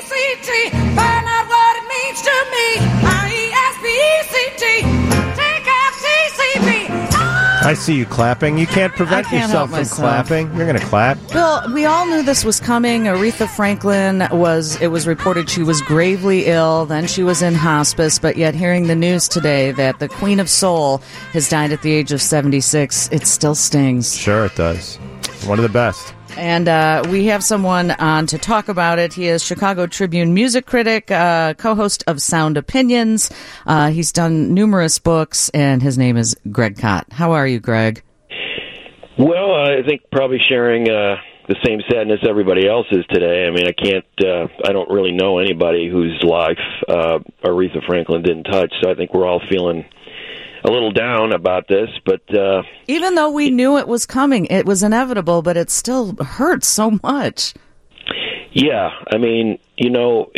find out what it means to me. R-E-S-P-E-C-T, take out TCB. I see you clapping. You can't prevent yourself from clapping. You're going to clap. Bill, we all knew this was coming. Aretha Franklin it was reported she was gravely ill. Then she was in hospice. But yet hearing the news today that the Queen of Soul has died at the age of 76, it still stings. Sure it does. One of the best. And we have someone on to talk about it. He is Chicago Tribune music critic, co-host of Sound Opinions. He's done numerous books, and his name is Greg Kot. How are you, Greg? Well, I think probably sharing the same sadness everybody else is today. I mean, I don't really know anybody whose life Aretha Franklin didn't touch, so I think we're all feeling a little down about this, but even though we knew it was coming, it was inevitable, but it still hurts so much. Yeah, I mean, it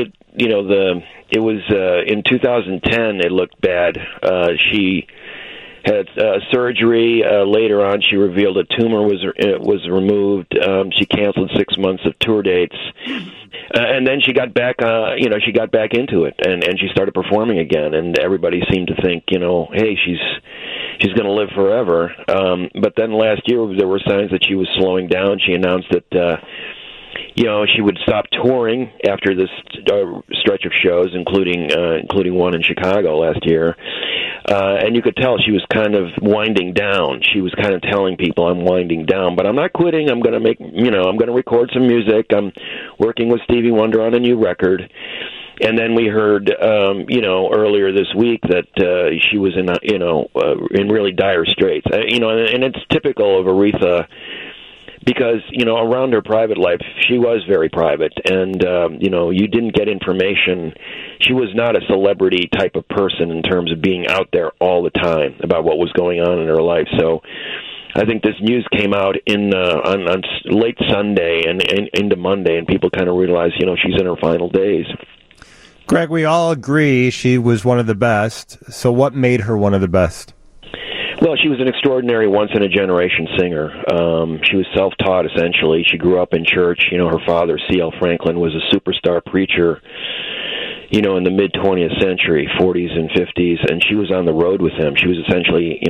was in 2010. It looked bad. She had surgery. Later on, she revealed a tumor was removed. She canceled 6 months of tour dates. And then she got back, she got back into it, and she started performing again. And everybody seemed to think, hey, she's going to live forever. But then last year there were signs that she was slowing down. She announced that, she would stop touring after this stretch of shows, including one in Chicago last year. And you could tell she was kind of winding down. She was kind of telling people, I'm winding down, but I'm not quitting. I'm going to I'm going to record some music. I'm working with Stevie Wonder on a new record. And then we heard, earlier this week that she was in really dire straits. And it's typical of Aretha, because, around her private life, she was very private, and, you didn't get information. She was not a celebrity type of person in terms of being out there all the time about what was going on in her life. So I think this news came out on late Sunday and into Monday, and people kind of realized, she's in her final days. Greg, we all agree she was one of the best. So what made her one of the best? Well, she was an extraordinary once-in-a-generation singer. She was self-taught, essentially. She grew up in church. Her father, C.L. Franklin, was a superstar preacher, in the mid-20th century, 40s and 50s, and she was on the road with him. She was essentially,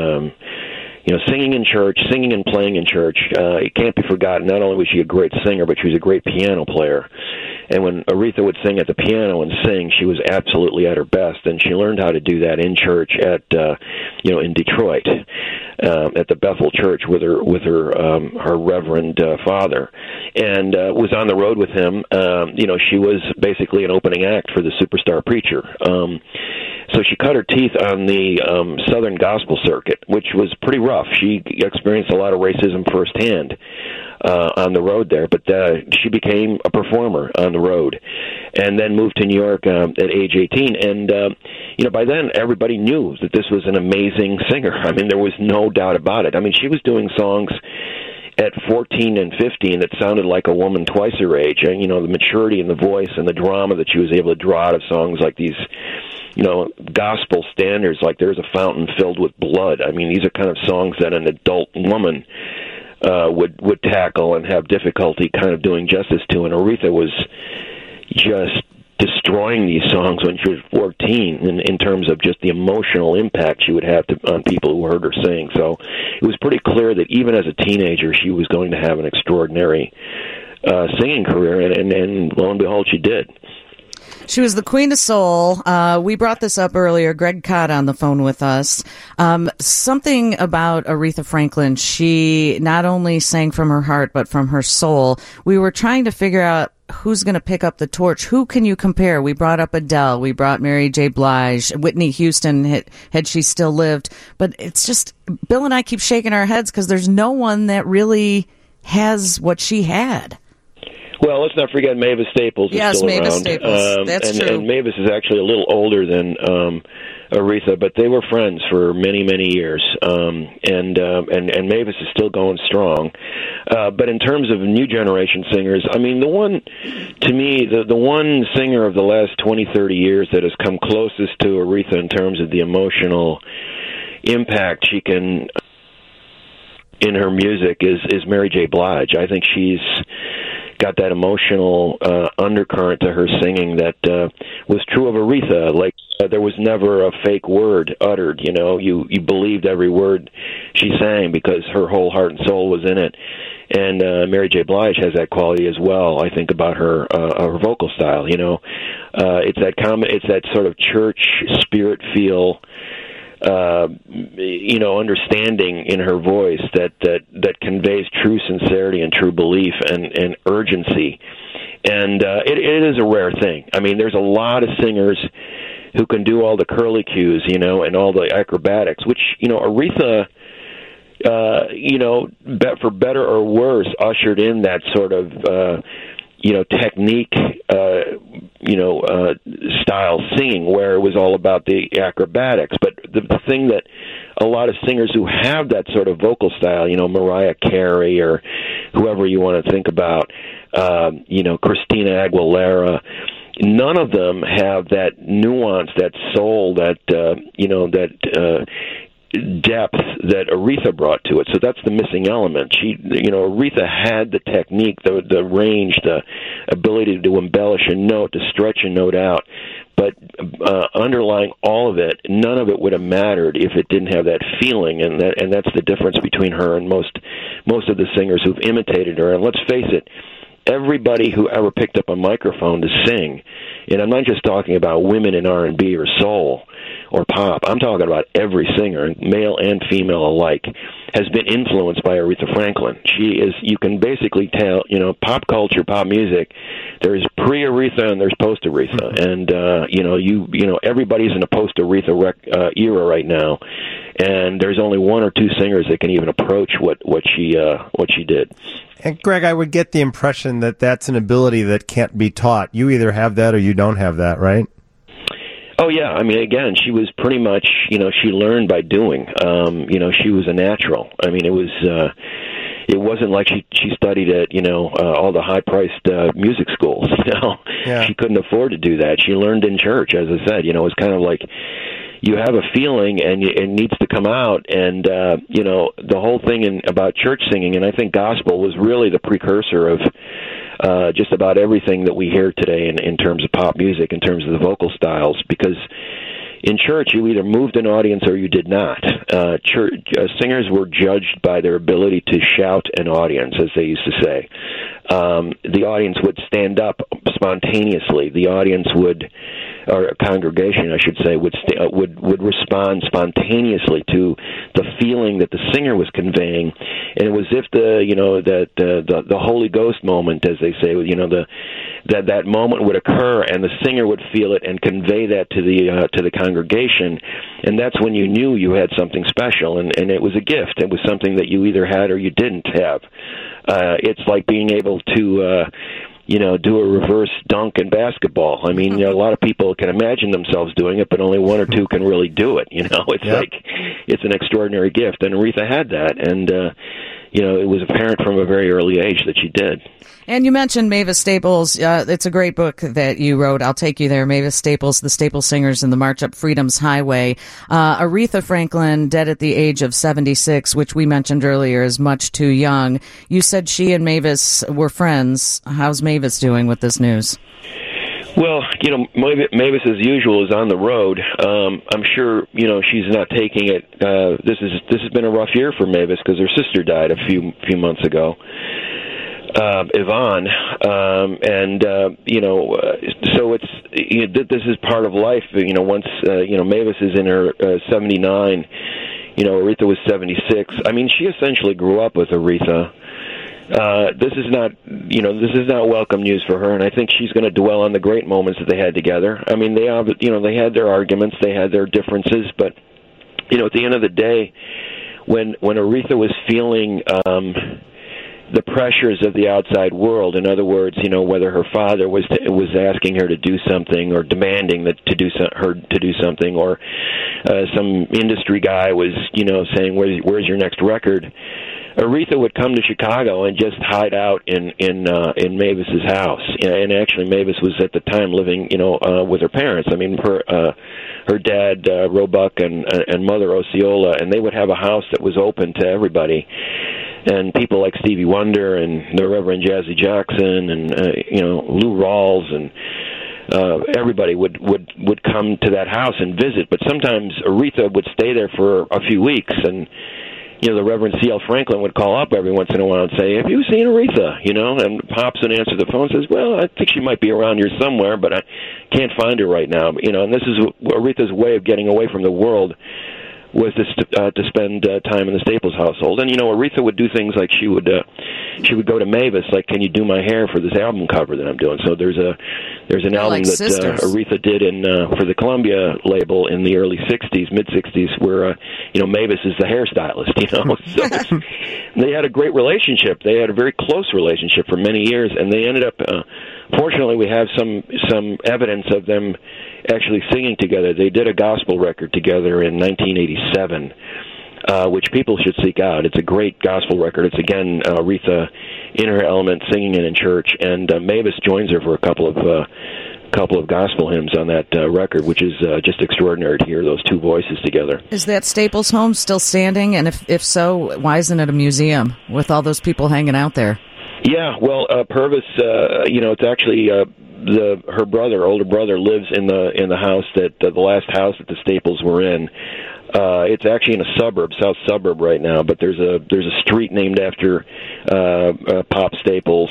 singing in church, singing and playing in church. It can't be forgotten. Not only was she a great singer, but she was a great piano player. And when Aretha would sing at the piano and sing, she was absolutely at her best. And she learned how to do that in church in Detroit, at the Bethel Church with her reverend father, and was on the road with him. She was basically an opening act for the superstar preacher. So she cut her teeth on the Southern gospel circuit, which was pretty rough. She experienced a lot of racism firsthand on the road there, but she became a performer on the road, and then moved to New York at age 18. And by then everybody knew that this was an amazing singer. I mean, there was no doubt about it. I mean, she was doing songs at 14 and 15 that sounded like a woman twice her age. And the maturity in the voice and the drama that she was able to draw out of songs like these, gospel standards, like There's a Fountain Filled with Blood. I mean, these are kind of songs that an adult woman would tackle and have difficulty kind of doing justice to. And Aretha was just destroying these songs when she was 14 in terms of just the emotional impact she would have on people who heard her sing. So it was pretty clear that even as a teenager, she was going to have an extraordinary singing career, and lo and behold, she did. She was the Queen of Soul. We brought this up earlier. Greg Kot on the phone with us. Something about Aretha Franklin. She not only sang from her heart, but from her soul. We were trying to figure out who's going to pick up the torch. Who can you compare? We brought up Adele. We brought Mary J. Blige. Whitney Houston, had she still lived. But it's just, Bill and I keep shaking our heads because there's no one that really has what she had. Well, let's not forget Mavis Staples is still Mavis around. Staples. That's true. And Mavis is actually a little older than Aretha, but they were friends for many, many years. And Mavis is still going strong. But in terms of new generation singers, I mean, the one singer of the last 20, 30 years that has come closest to Aretha in terms of the emotional impact she can in her music is Mary J. Blige. I think she's got that emotional undercurrent to her singing that was true of Aretha. Like there was never a fake word uttered. You know, you believed every word she sang because her whole heart and soul was in it. And Mary J. Blige has that quality as well. I think about her vocal style. You know, it's that sort of church spirit feel. You know, understanding in her voice that conveys true sincerity and true belief and urgency. And it is a rare thing. I mean, there's a lot of singers who can do all the curlicues, you know, and all the acrobatics, which, you know, Aretha, you know, for better or worse, ushered in that sort of, you know, technique, you know, style singing where it was all about the acrobatics. But the thing that a lot of singers who have that sort of vocal style, you know, Mariah Carey or whoever you want to think about, you know, Christina Aguilera, none of them have that nuance, that soul, that, you know, that depth that Aretha brought to it. So that's the missing element. She, you know, Aretha had the technique, the range, the ability to embellish a note, to stretch a note out. But underlying all of it, none of it would have mattered if it didn't have that feeling, and that's the difference between her and most of the singers who've imitated her. And let's face it, everybody who ever picked up a microphone to sing, and I'm not just talking about women in R&B or soul or pop, I'm talking about every singer, male and female alike, has been influenced by Aretha Franklin. She is, you can basically tell, you know, pop culture, pop music, there's pre-Aretha and there's post-Aretha. And, you know, everybody's in a post-Aretha era right now. And there's only one or two singers that can even approach what she did. And Greg, I would get the impression that that's an ability that can't be taught. You either have that or you don't have that, right? Oh, yeah. I mean, again, she was pretty much, you know, she learned by doing. You know, she was a natural. I mean, it wasn't like she studied at, you know, all the high-priced music schools, you know. Yeah. She couldn't afford to do that. She learned in church, as I said. You know, it's kind of like you have a feeling and it needs to come out. And, you know, the whole thing about church singing, and I think gospel was really the precursor of just about everything that we hear today in terms of pop music, in terms of the vocal styles, because in church you either moved an audience or you did not. Singers were judged by their ability to shout an audience, as they used to say. The audience would stand up spontaneously. The audience would, or a congregation, I should say, would respond spontaneously to the feeling that the singer was conveying, and it was if the Holy Ghost moment, as they say, you know, that moment would occur, and the singer would feel it and convey that to the congregation, and that's when you knew you had something special, and it was a gift. It was something that you either had or you didn't have. It's like being able to do a reverse dunk in basketball. I mean, you know, a lot of people can imagine themselves doing it, but only one or two can really do it. You know, it's like it's an extraordinary gift, and Aretha had that, and you know, it was apparent from a very early age that she did. And you mentioned Mavis Staples. It's a great book that you wrote. I'll take you there. Mavis Staples, The Staple Singers and the March Up Freedom's Highway. Aretha Franklin, dead at the age of 76, which we mentioned earlier is much too young. You said she and Mavis were friends. How's Mavis doing with this news? Well, you know, Mavis, as usual, is on the road. I'm sure, you know, she's not taking it. This has been a rough year for Mavis because her sister died a few months ago. Yvonne, you know, so it's this is part of life. You know, once you know, Mavis is in her 79. You know, Aretha was 76. I mean, she essentially grew up with Aretha. This is not welcome news for her, and I think she's going to dwell on the great moments that they had together. I mean, they had their arguments, they had their differences, but you know, at the end of the day, when Aretha was feeling the pressures of the outside world, in other words, you know, whether her father was asking her to do something or demanding that to do something, or some industry guy was, you know, saying where's your next record, Aretha would come to Chicago and just hide out in Mavis's house. And actually, Mavis was at the time living, you know, with her parents. I mean, her dad Roebuck and mother Osceola, and they would have a house that was open to everybody. and people like Stevie Wonder and the Reverend Jazzy Jackson and Lou Rawls and everybody would come to that house and visit. But sometimes Aretha would stay there for a few weeks, and the Reverend C.L. Franklin would call up every once in a while and say, "Have you seen Aretha?" And Pops would answer the phone and says, "Well, I think she might be around here somewhere, but I can't find her right now." And this is Aretha's way of getting away from the world, was to spend time in the Staples household. And Aretha would do things like she would go to Mavis, like, "Can you do my hair for this album cover that I'm doing?" So there's an album like that Aretha did for the Columbia label in the early '60s, mid '60s, where Mavis is the hairstylist. So they had a great relationship. They had a very close relationship for many years, and they ended up. Fortunately, we have some evidence of them actually singing together. They did a gospel record together in 1987, which people should seek out. It's a great gospel record. It's, again, Aretha in her element, singing it in church, and Mavis joins her for a couple of gospel hymns on that record, which is just extraordinary to hear those two voices together. Is that Staples home still standing? And if so, why isn't it a museum with all those people hanging out there? Yeah, well, Purvis, it's actually her older brother, lives in the house that the last house that the Staples were in. It's actually in a south suburb right now, but there's a street named after Pop Staples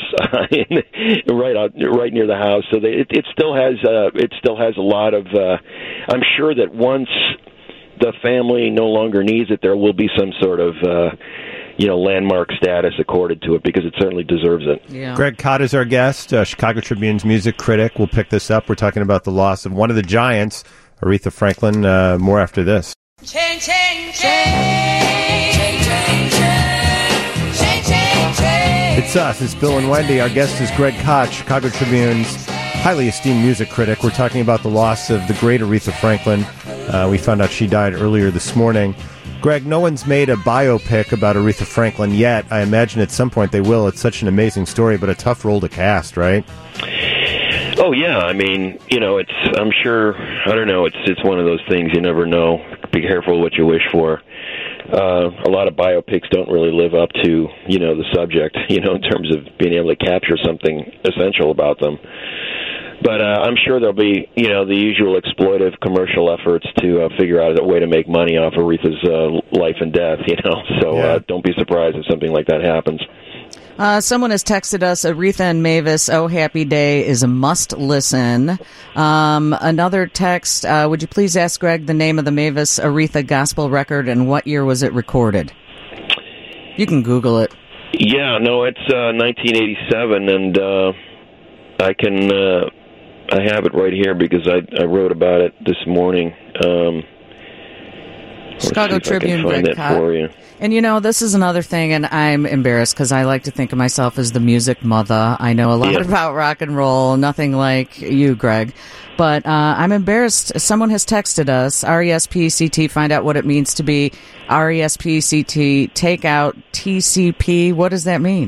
right near the house. So it still has a lot of. I'm sure that once the family no longer needs it, there will be some sort of. Landmark status accorded to it, because it certainly deserves it. Yeah. Greg Kot is our guest, Chicago Tribune's music critic. We'll pick this up. We're talking about the loss of one of the giants, Aretha Franklin. More after this. Change, change, change, change, change, change, change, change. It's us. It's Bill and Wendy. Our guest is Greg Kot, Chicago Tribune's highly esteemed music critic. We're talking about the loss of the great Aretha Franklin. We found out she died earlier this morning. Greg, no one's made a biopic about Aretha Franklin yet. I imagine at some point they will. It's such an amazing story, but a tough role to cast, right? Oh, yeah. I mean, I'm sure, I don't know, it's one of those things you never know. Be careful what you wish for. A lot of biopics don't really live up to, the subject, in terms of being able to capture something essential about them. But I'm sure there'll be, the usual exploitive commercial efforts to figure out a way to make money off Aretha's life and death, So don't be surprised if something like that happens. Someone has texted us, Aretha and Mavis, Oh Happy Day is a must-listen. Another text, would you please ask Greg the name of the Mavis Aretha gospel record and what year was it recorded? You can Google it. Yeah, no, it's 1987, and I have it right here because I wrote about it this morning. Chicago Tribune, Greg Kot. And this is another thing, and I'm embarrassed because I like to think of myself as the music mother. I know a lot about rock and roll, nothing like you, Greg. But I'm embarrassed. Someone has texted us, RESPCT, find out what it means to be RESPCT, take out TCP. What does that mean?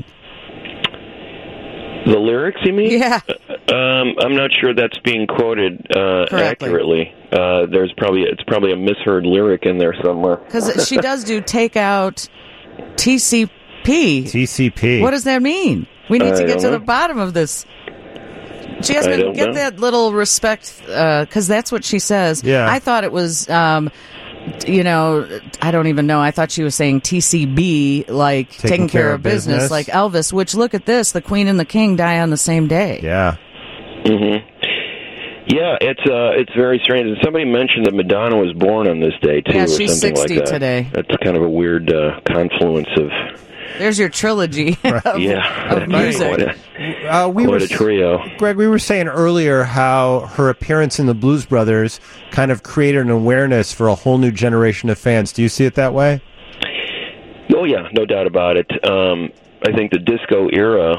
The lyrics, you mean? Yeah. I'm not sure that's being quoted accurately. It's probably a misheard lyric in there somewhere. Because she does do take out TCP. TCP. What does that mean? We need to get to the bottom of this. She has to get that little respect, because that's what she says. Yeah. I thought it was, I don't even know. I thought she was saying TCB, like taking care of business, like Elvis, which, look at this, the Queen and the King die on the same day. Yeah. Mm-hmm. Yeah, it's very strange. And somebody mentioned that Madonna was born on this day, too, or she's something 60 like that. today. That's kind of a weird confluence of... There's your trilogy of music. Quite a trio. Greg, we were saying earlier how her appearance in the Blues Brothers kind of created an awareness for a whole new generation of fans. Do you see it that way? Oh, yeah, no doubt about it. I think the disco era,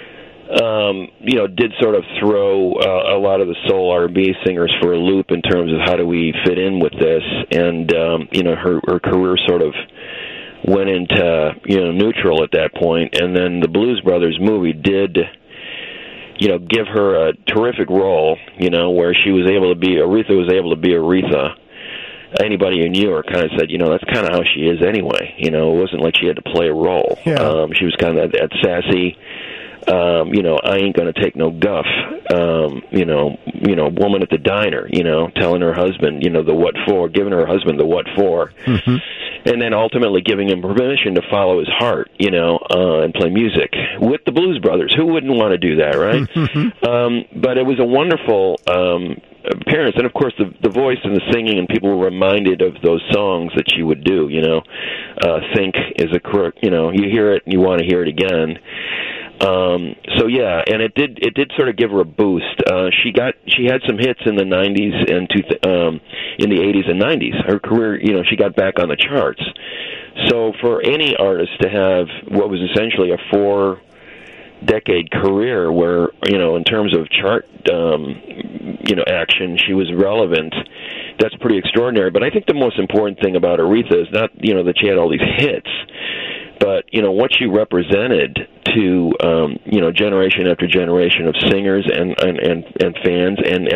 did sort of throw a lot of the soul R&B singers for a loop in terms of how do we fit in with this. And, her career sort of went into neutral at that point, and then the Blues Brothers movie did give her a terrific role, where Aretha was able to be Aretha, anybody who knew her kind of said, that's kind of how she is anyway. It wasn't like she had to play a role. Yeah. She was kind of that sassy, I ain't gonna take no guff, woman at the diner, telling her husband, the what for, giving her husband the what for, and then ultimately giving him permission to follow his heart, and play music with the Blues Brothers. Who wouldn't want to do that, right? But it was a wonderful appearance, and of course the voice and the singing, and people were reminded of those songs that she would do. Think is a crook. You hear it and you want to hear it again. So yeah, and it did sort of give her a boost. She had some hits in the 90s and in the 80s and 90s. Her career, she got back on the charts. So for any artist to have what was essentially a 4-decade career where, in terms of chart, action, she was relevant, that's pretty extraordinary. But I think the most important thing about Aretha is not, that she had all these hits, but what she represented to generation after generation of singers and fans, and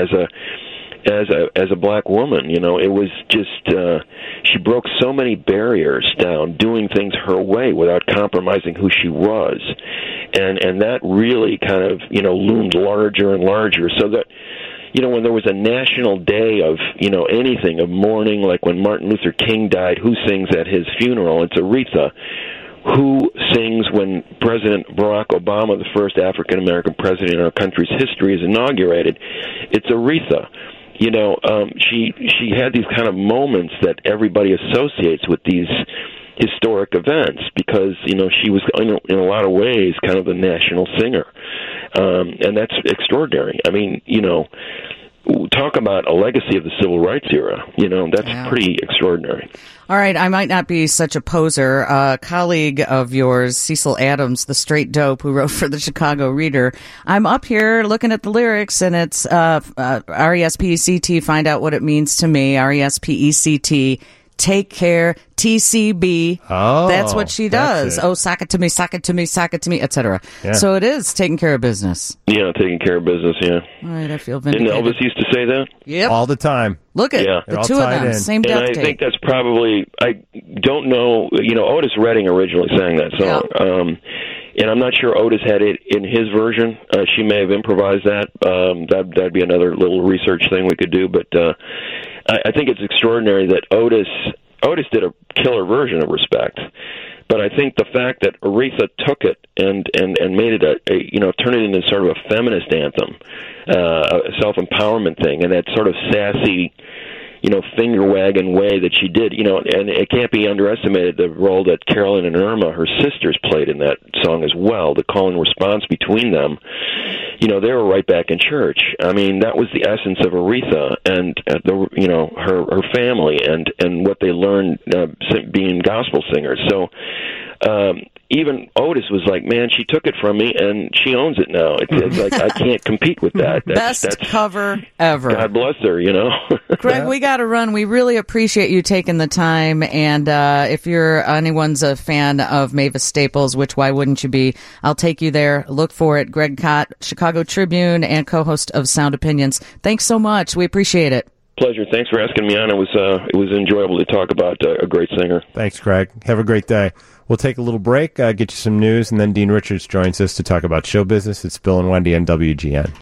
as a black woman, it was just she broke so many barriers down, doing things her way without compromising who she was, and that really kind of loomed larger and larger, so that when there was a national day of anything, of mourning, like when Martin Luther King died, who sings at his funeral? It's Aretha. Who sings when President Barack Obama, the first African-American president in our country's history, is inaugurated? It's Aretha. She had these kind of moments that everybody associates with these historic events because, she was, in a lot of ways, kind of a national singer. And that's extraordinary. I mean, talk about a legacy of the civil rights era. That's pretty extraordinary. All right, I might not be such a poser. A colleague of yours, Cecil Adams, the straight dope who wrote for the Chicago Reader, I'm up here looking at the lyrics, and it's R-E-S-P-E-C-T, find out what it means to me, R-E-S-P-E-C-T, take care, TCB. Oh, that's what she does. Oh, sock it to me, sock it to me, sock it to me, etc. Yeah. So it is taking care of business. Yeah, taking care of business, yeah. All right, I feel vindicated. Didn't Elvis used to say that? Yep. All the time. Look at Yeah. the all two of tied them, in. same death And I date. think that's probably, I don't know, Otis Redding originally sang that song. Yeah. And I'm not sure Otis had it in his version. She may have improvised that. That'd be another little research thing we could do. But I think it's extraordinary that Otis did a killer version of Respect. But I think the fact that Aretha took it and made it turned it into sort of a feminist anthem, a self-empowerment thing, and that sort of sassy, finger-wagging way that she did, and it can't be underestimated the role that Carolyn and Irma, her sisters, played in that song as well, the call and response between them. They were right back in church. I mean, that was the essence of Aretha and her family and what they learned being gospel singers. So even Otis was like, man, she took it from me and she owns it now. It's like I can't compete with that. Best cover ever. God bless her, Greg, we got to run. We really appreciate you taking the time. And if anyone's a fan of Mavis Staples, which why wouldn't you be? I'll take you there. Look for it. Greg Kot, Chicago Tribune and co-host of Sound Opinions. Thanks so much. We appreciate it. Pleasure. Thanks for asking me on. It was enjoyable to talk about a great singer. Thanks, Greg. Have a great day. We'll take a little break, get you some news, and then Dean Richards joins us to talk about show business. It's Bill and Wendy on WGN.